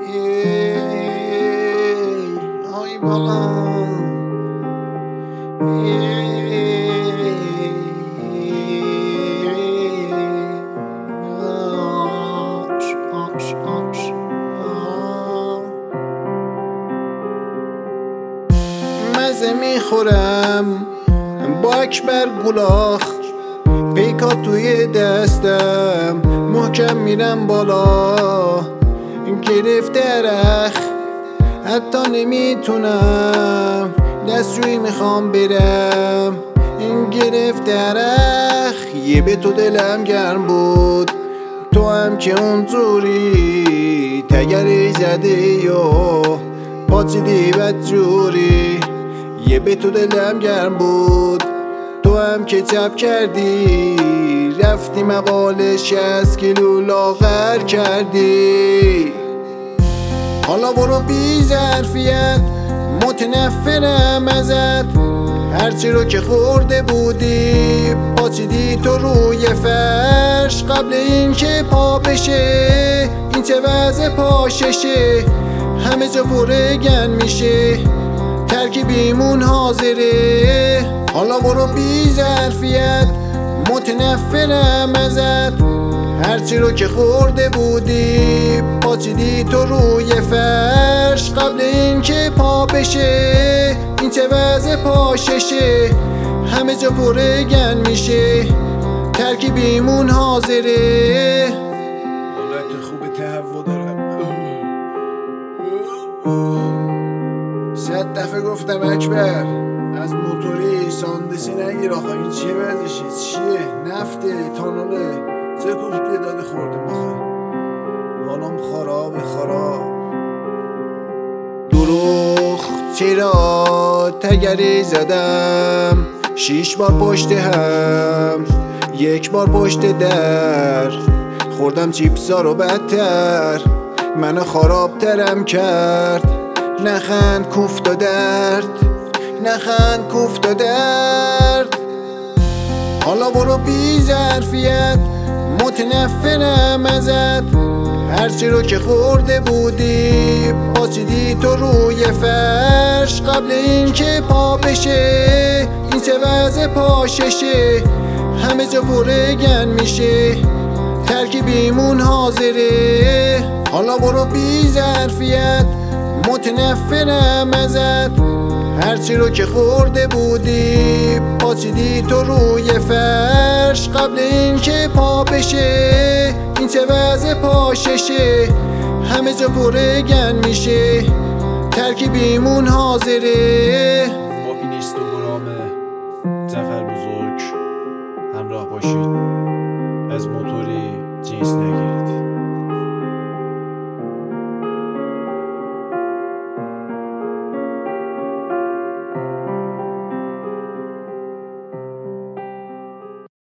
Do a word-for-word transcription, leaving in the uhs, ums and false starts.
ای آی بالا آش آش آش مزه میخورم با اکبر گلاخ پیکات توی دستم محکم میرم بالا گرفته رخ حتی نمیتونم دستشویی میخوام برم این گرفته رخ یه به تو دلم گرم بود تو هم که اونجوری تگری زدی یا پاچیدی بدجوری یه به تو دلم گرم بود تو هم که چپ کردی رفتی مقاله شصت کیلو لاغر کردی حالا برو بی ظرفیت متنفرم ازت هرچی رو که خورده بودی پاچیدی تو روی فرش قبل این که پا بشه این چه وضع پاششه همه جا پرگن میشه ترکیبیمون حاضره حالا برو بی ظرفیت متنفرم ازت هرچی رو که خورده بودی پاچیدی تو روی فرش قبل این که پا بشه این چه وضع پاششه همه جا پرگن میشه ترکیبیمون حاضره حالت خوب تهوع دارم صد دفعه گفتم اکبر از موتوری ساندسی نگیر آخه این چیه وضعشه چیه نفته تانوله چه کوفتی داده خورده بخواه حالم خرابه خراب دروخ چرا تگری زدم شیش بار پشت هم یک بار پشت در خوردم چیپسا رو بدتر منو خرابترم کرد نخند کوفت و درد نخند کوفت و درد حالا برو بی ظرفیت متنفرم ازت هرچی رو که خورده بودی پاچیدی تو روی فرش قبل این که پا بشه این چه وضع پاششه همه جا پرگن میشه ترکیبیمون حاضره حالا برو بی ظرفیت متنفرم ازت هرچی رو که خورده بودی پاچیدی تو روی فرش قبل این که پا بشه این چه وضع پاششه همه جا پرگن میشه ترکیبیمون حاضره با این اینستاگرام ظفر بزرگ همراه باشید از موتوری جنس نگیرید.